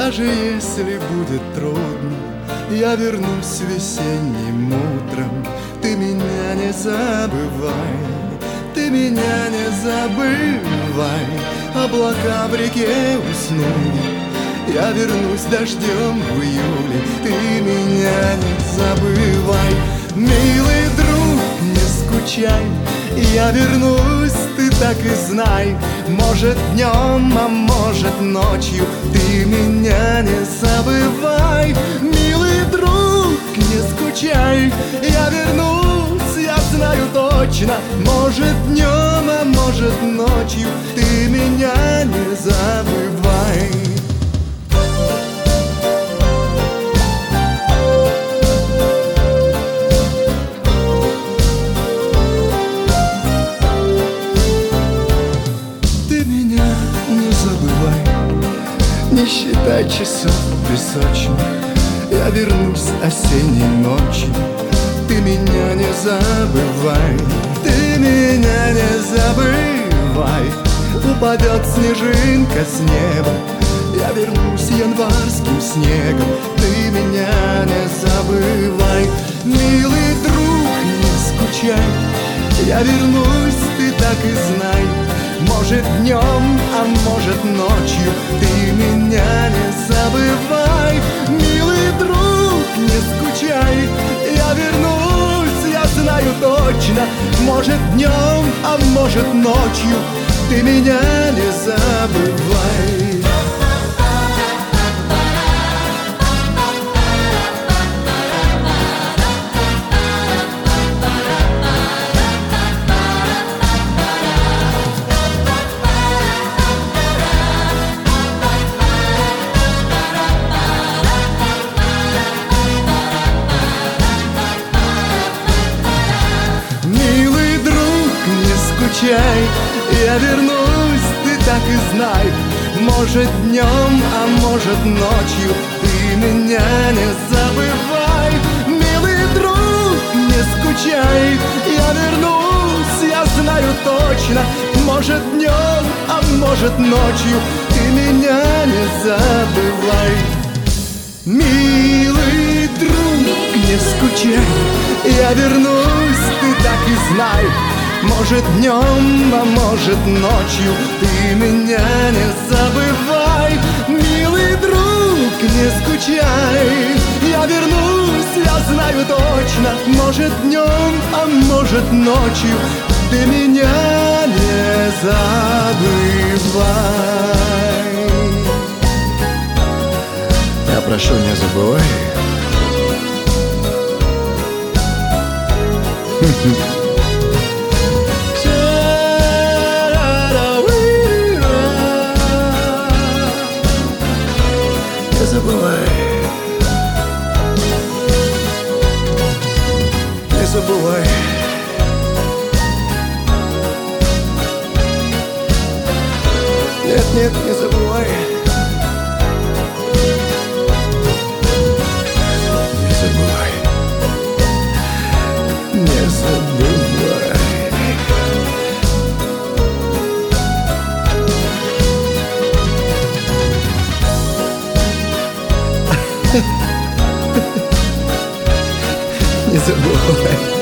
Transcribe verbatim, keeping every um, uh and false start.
Даже если будет трудно, я вернусь весенним утром. Ты меня не забывай, ты меня не забывай. Облака в реке уснули, я вернусь дождем в июле. Ты меня не забывай, милый друг, не скучай. Я вернусь, ты так и знай. Может днем, а может ночью. Ты меня не забывай, милый друг, не скучай. Я вернусь, я знаю точно. Может днем, а может ночью. Ты меня не забывай. Не считай часов песочных, я вернусь осенней ночью. Ты меня не забывай, ты меня не забывай. Упадет снежинка с неба, я вернусь январским снегом. Ты меня не забывай, милый друг, не скучай. Я вернусь, ты так и знай. Может днем, а может ночью. Ты меня не забывай, милый друг, не скучай. Я вернусь, я знаю точно. Может днем, а может ночью. Ты меня не забывай. Я вернусь, ты так и знай. Может днем, а может ночью. Ты меня не забывай, милый друг, не скучай. Я вернусь, я знаю точно. Может днем, а может ночью. Ты меня не забывай, милый друг, не скучай. Я вернусь, ты так и знай. Может днем, а может ночью. Ты меня не забывай, милый друг, не скучай. Я вернусь, я знаю точно. Может днем, а может ночью. Ты меня не забывай. Я прошу, не забывай. Не забывай, не забывай. Нет, нет, не забывай. Не забывай, не забывай. Не забывай.